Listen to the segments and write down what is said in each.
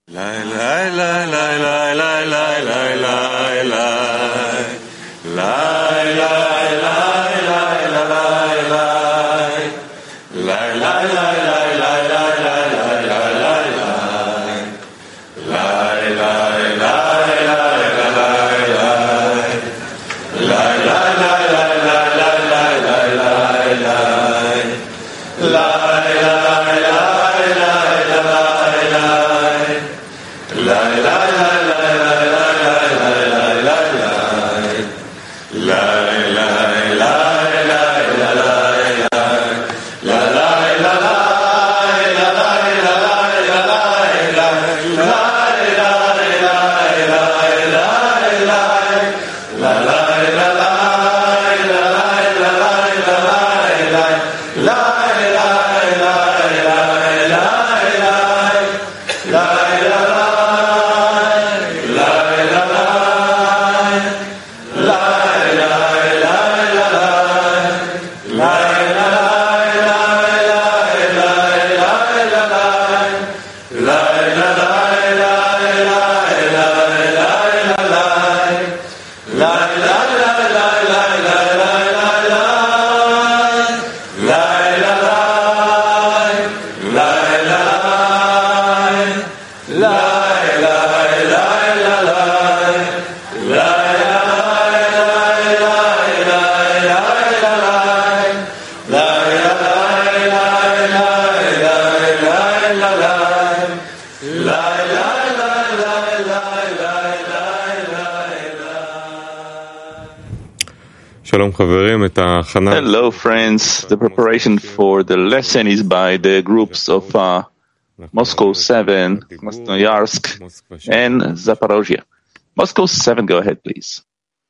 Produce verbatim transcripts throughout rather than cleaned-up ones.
Hello, friends. The preparation for the lesson is by the groups of uh, Moscow seven, Krasnoyarsk, and Zaporozhye. Moscow seven, go ahead, please.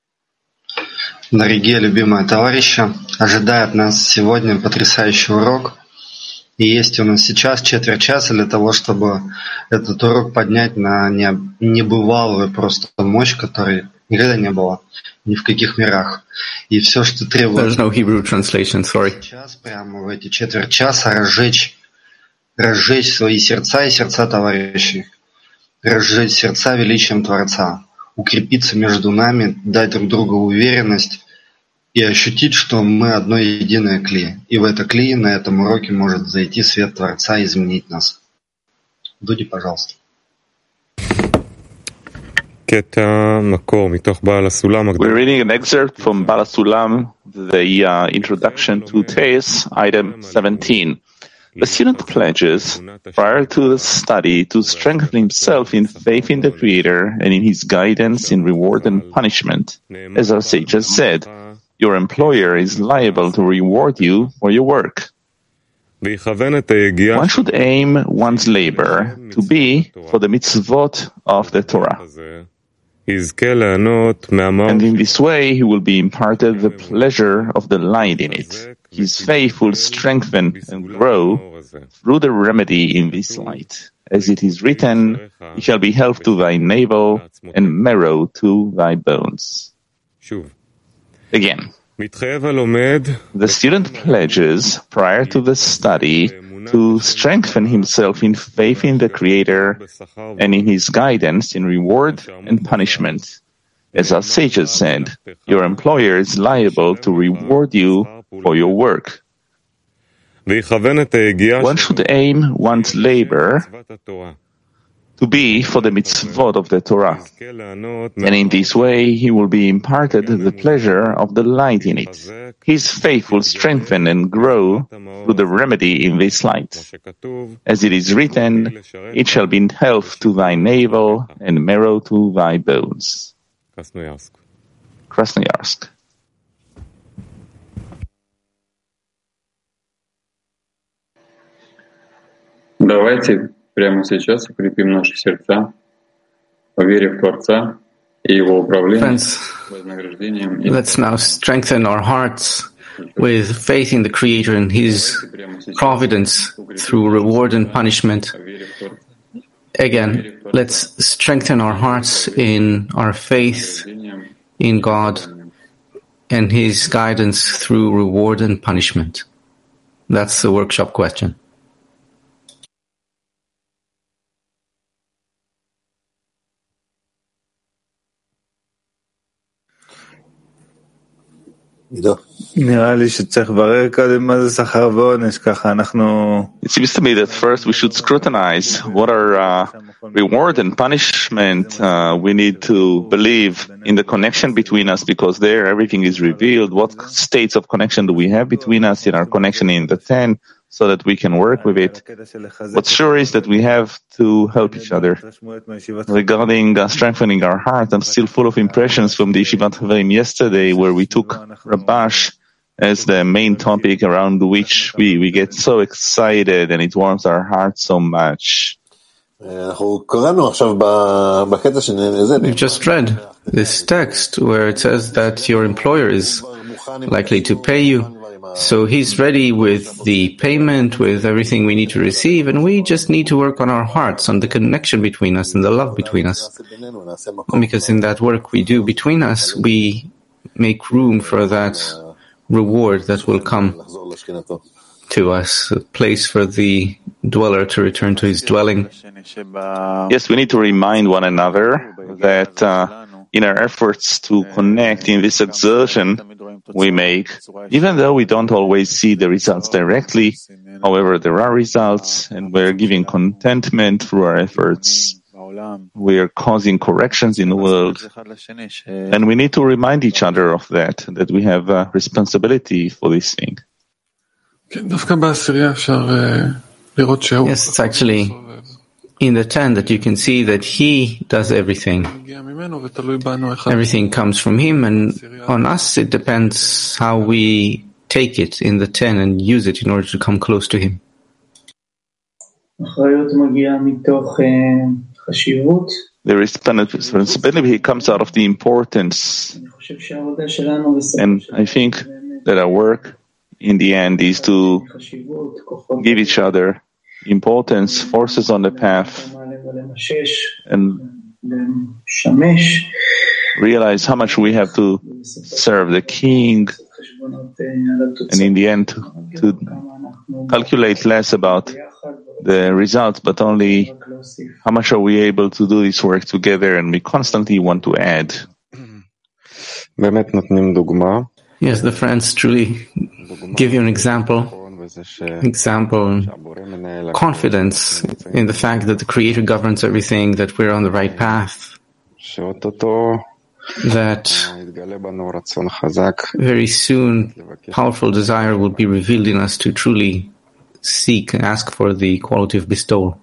Дорогие любимые товарищи, ожидает нас сегодня потрясающий урок. И есть у нас сейчас четверть часа для того, чтобы этот урок поднять на небывалую просто мощь, которой никогда не было ни в каких мирах. И все, что требуется no Hebrew translation, sorry. сейчас, прямо в эти четверть часа, разжечь, разжечь свои сердца и сердца товарищей, разжечь сердца величием Творца, укрепиться между нами, дать друг другу уверенность и ощутить, что мы одно единое кли. И в это кли на этом уроке может зайти свет Творца и изменить нас. Дуди, пожалуйста. We're reading an excerpt from Baal HaSulam, the uh, introduction to Teis, item seventeen. The student pledges, prior to the study, to strengthen himself in faith in the Creator and in His guidance in reward and punishment. As our sages said, your employer is liable to reward you for your work. One should aim one's labor to be for the mitzvot of the Torah. And in this way he will be imparted the pleasure of the light in it. His faith will strengthen and grow through the remedy in this light. As it is written, it shall be health to thy navel and marrow to thy bones. Again, the student pledges prior to the study to strengthen himself in faith in the Creator and in His guidance in reward and punishment. As our sages said, your employer is liable to reward you for your work. One should aim one's labor to be for the mitzvot of the Torah, and in this way he will be imparted the pleasure of the light in it. His faith will strengthen and grow through the remedy in this light. As it is written, it shall be health to thy navel and marrow to thy bones. Krasnoyarsk. Давайте прямо сейчас укрепим наши сердца, поверив в Творца и Его управление, вознаграждением. Let's now strengthen our hearts with faith in the Creator and His providence through reward and punishment. Again, let's strengthen our hearts in our faith in God and His guidance through reward and punishment. That's the workshop question. It seems to me that first we should scrutinize what are uh, reward and punishment. Uh, we need to believe in the connection between us, because there everything is revealed. What states of connection do we have between us in our connection in the ten, so that we can work with it? What's sure is that we have to help each other. Regarding uh, strengthening our heart, I'm still full of impressions from the Yeshivat Haverim yesterday, where we took Rabash as the main topic around which we, we get so excited, and it warms our heart so much. We've just read this text where it says that your employer is likely to pay you. So he's ready with the payment, with everything we need to receive, and we just need to work on our hearts, on the connection between us and the love between us. Because in that work we do between us, we make room for that reward that will come to us, a place for the dweller to return to his dwelling. Yes, we need to remind one another that uh, in our efforts to connect in this exertion we make, even though we don't always see the results directly, however, there are results, and we're giving contentment through our efforts. We are causing corrections in the world, and we need to remind each other of that, that we have a responsibility for this thing. Yes, it's actually in the ten that you can see that he does everything. Everything comes from him, and on us it depends how we take it in the ten and use it in order to come close to him. The responsibility comes out of the importance, and I think that our work in the end is to give each other importance, forces on the path, and realize how much we have to serve the king, and in the end to, to calculate less about the results, but only how much are we able to do this work together, and we constantly want to add. Yes, the friends truly give you an example, example, confidence in the fact that the Creator governs everything, that we're on the right path, that very soon powerful desire will be revealed in us to truly seek and ask for the quality of bestowal.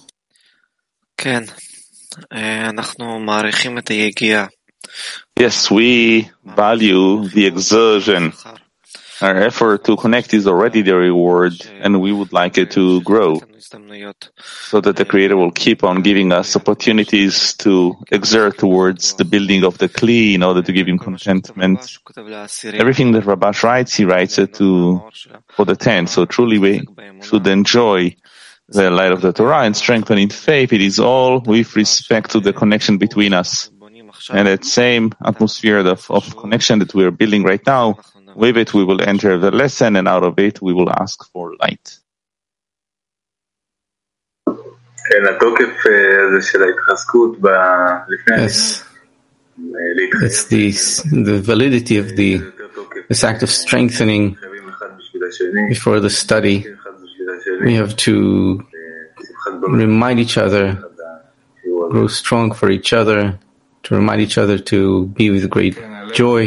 Yes, we value the exertion. Our effort to connect is already the reward, and we would like it to grow, so that the Creator will keep on giving us opportunities to exert towards the building of the Kli in order to give Him contentment. Everything that Rabash writes, he writes it to for the ten. So truly we should enjoy the light of the Torah and strengthen in faith. It is all with respect to the connection between us. And that same atmosphere of, of connection that we are building right now, with it we will enter the lesson, and out of it we will ask for light. Yes, it's the, the validity of the this act of strengthening before the study. We have to remind each other, grow strong for each other, to remind each other to be with great joy.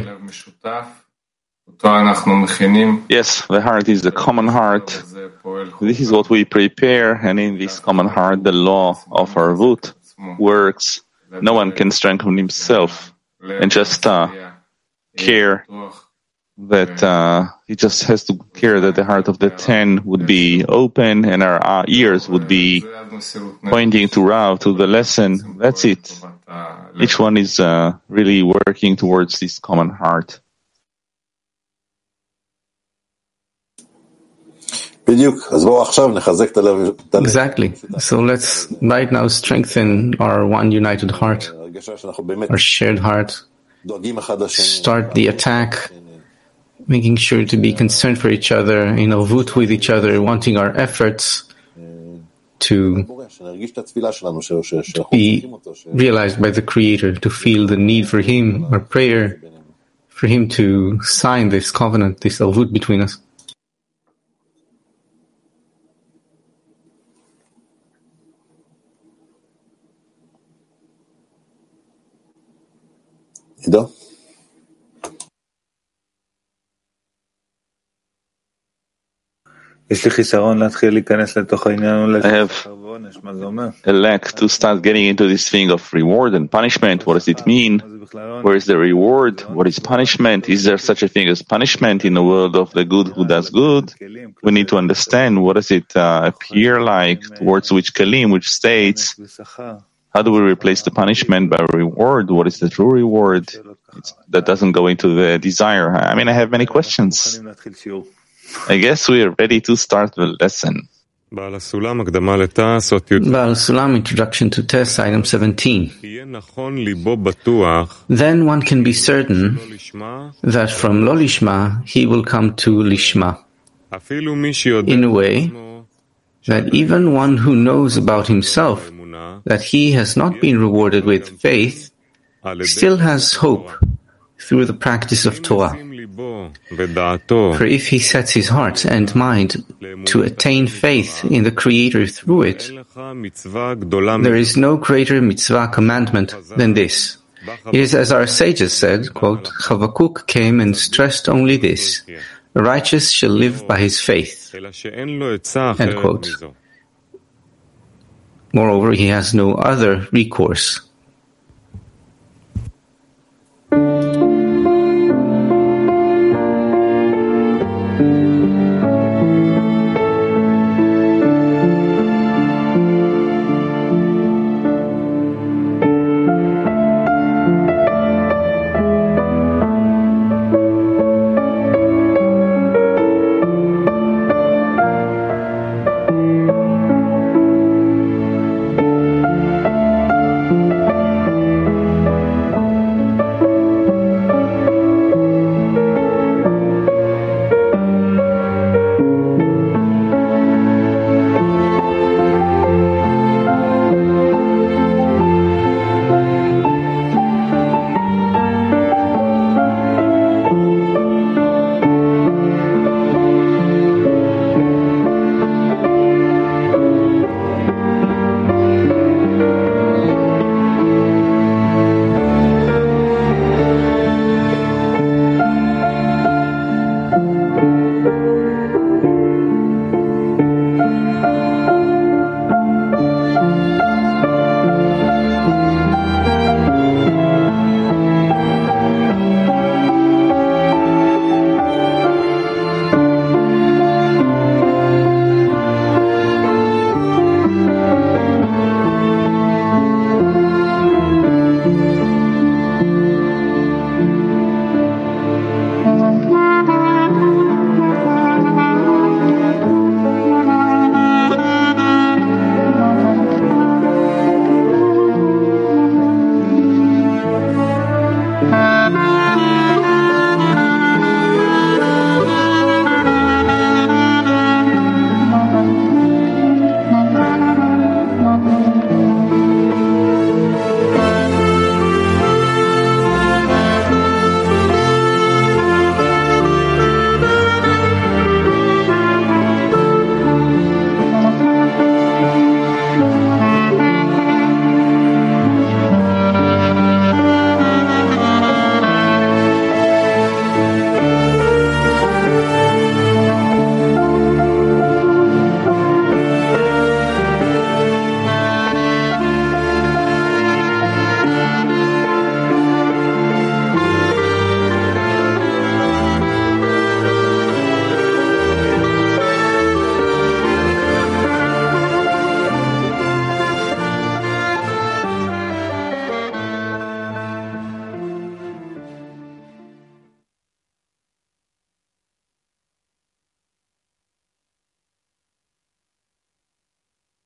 Yes, the heart is the common heart. This is what we prepare, and in this common heart, the law of Arvut works. No one can strengthen himself and just uh, care that uh, he just has to care that the heart of the ten would be open and our uh, ears would be pointing to Rav, to the lesson. That's it. Each one is uh, really working towards this common heart. Exactly. So let's right now strengthen our one united heart, our shared heart. Start the attack, making sure to be concerned for each other, in avut with each other, wanting our efforts to be realized by the Creator, to feel the need for Him, our prayer for him to sign this covenant, this alvut between us. Ido? I have a lack to start getting into this thing of reward and punishment. What does it mean? Where is the reward? What is punishment? Is there such a thing as punishment in the world of the good who does good? We need to understand what does it uh, appear like, towards which kalim, which states. How do we replace the punishment by reward? What is the true reward? It's, that doesn't go into the desire. I mean, I have many questions. I guess we are ready to start the lesson. Baal Sulam, Introduction to Test, item seventeen. Then one can be certain that from Lo Lishma he will come to Lishma, in a way that even one who knows about himself that he has not been rewarded with faith still has hope through the practice of Torah. For if he sets his heart and mind to attain faith in the Creator through it, there is no greater mitzvah commandment than this. It is as our sages said, quote, Chavakuk came and stressed only this, the righteous shall live by his faith, end quote. Moreover, he has no other recourse